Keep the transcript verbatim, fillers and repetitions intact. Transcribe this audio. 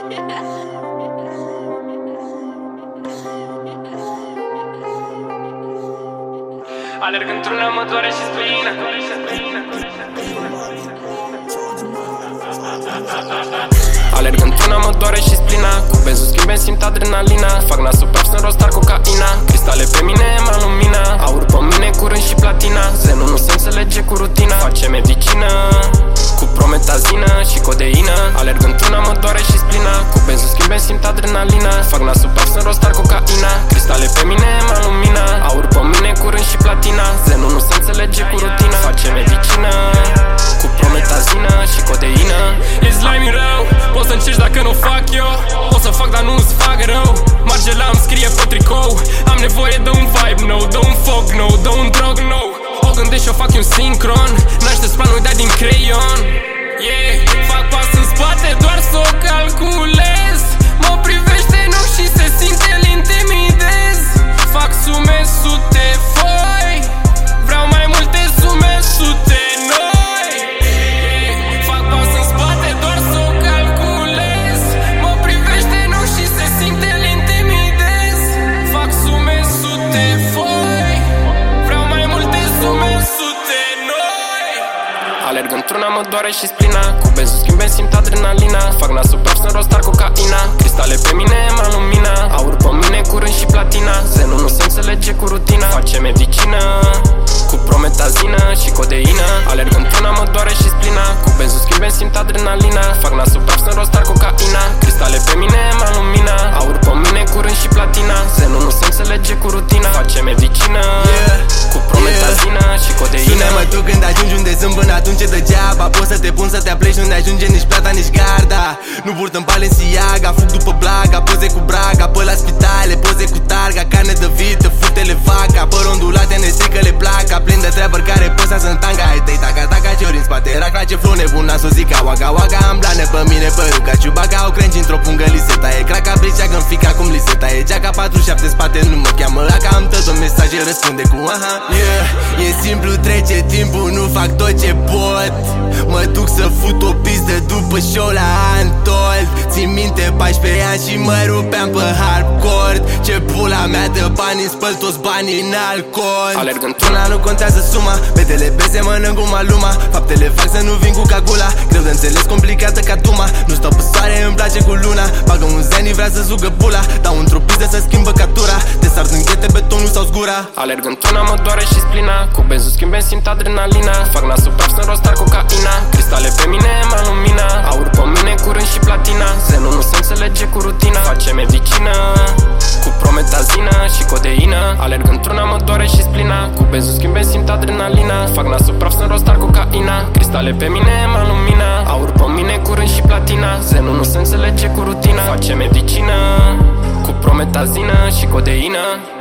Alerg într-una, mă doare și splină. Alerg într-una, mă doare și splina. Cu benzul schimbe, simt adrenalina. Fac nasul praf, sunt rostar cocaina. Cristale pe mine, mă lumina. Aur pe mine, curând și platina. Zenul nu se înțelege cu rutina. Face medicină cu prometazină și codeină. Alerg într-una, mă doare și splina. Cu benzul schimbe, simt adrenalina. Fac nasul praf, sunt rostar cocaina. Cristale pe mine, mă lumina. Aur pe mine, curând și platina. Zenul nu se înțelege cu rutina. Face medicină cu prometazină și codeină. Ești la mi rău, poți să încerci dacă nu fac eu. O să fac, dar nu-ți fac rău. Margela îmi scrie pe tricou. Am nevoie de un vibe nou, de un foc nou, de un drog nou. O gândesc și o fac un sincron. N-aștept planul de din creion. Yeah, fac pas în spate doar să o calculez. Mă privește în ochi și se simte, îl intimidez. Fac sume, sute, foi. Vreau mai multe sume, sute, noi. Yeah, fac pas în spate doar să o calculez. Mă privește în ochi și se simte, îl intimidez. Fac sume, sute, foi. Vreau mai multe sume, sute, noi. Alerg într-una, mă doare și splina. Cu benzul schimbe, simt adrenalina. Fac nasul praf, sunt rostar cocaina. Cristale pe mine, mă lumina. Aur pe mine, curând și platina. Zenul nu se înțelege cu rutina. Face medicină cu prometazină și codeină. Alerg într-una, mă doare și splina. Cu benzul schimbe, simt adrenalina. Fac nasul praf, sunt rostar cocaina. Cristale pe mine, mă lumina. Aur pe mine, curând și platina. Zenul nu se înțelege cu rutina. Face medicină cu prometazină și codeină. Sună-mă tu când ajungi unde sunt, până atunci e degeaba. Poți să te pun să te apleci, nu ne ajunge nici plata, nici garda. Nu purtăm Balenciaga, fug după blaga. Poze cu braga, pe la spitale, poze cu targa. Carne de vită, futele vaca. Păr ondulate, ne strică le placa. Plin de treabări care posează în tanga. Hai tăi, taca, taca, ce-ori în spate. Rac la ce flow nebun, n-a să zica. Waga, waga, am blane pe mine, părul ca Ciubaca. O crengi într-o pungă, liseta e craca. Briceagă în fica, cum liseta e geaca. Patru șapte spate, nu mă cheamă Aca. Am tot un mesaj, el răspunde cu aha. Yeah, e simplu, trece timpul, nu fac tot ce pot. Mă duc să fut o pizdă după show la Antold. Țin minte paisprezece ani și mă rupeam pe hardcore. Ce pula mea de bani, îmi spăl toți banii în alcool. Alerg într-una, nu contează suma. Petele beze, mănânc cu maluma. Faptele fac să nu vin cu cagula. Greu de înțeles, complicată ca duma. Nu stau pe soare, îmi place cu luna. Bagă un zeni, vrea să zugă pula. Dau într-o pizdă să schimbă captura. Te sar din ghete, betonul sau zgura. Alerg într-una, mă doare și splina. Cu benzul schimbe, simt adrenalina. Fac nasul praf, sunt rostar cocaina. Cristale pe mine, mă lumina. Aur pe mine, curând și platina. Zenul nu se înțelege cu rutina. Face medicină cu prometazină și codeină. Alerg într-una, mă doare și splina. Cu benzul schimbe, simt adrenalina. Fac nasul praf, sunt rostar cocaina. Cristale pe mine, mă lumina. Aur pe mine, curând și platina. Zenul nu se înțelege cu rutina. Face medicină cu prometazină și codeină.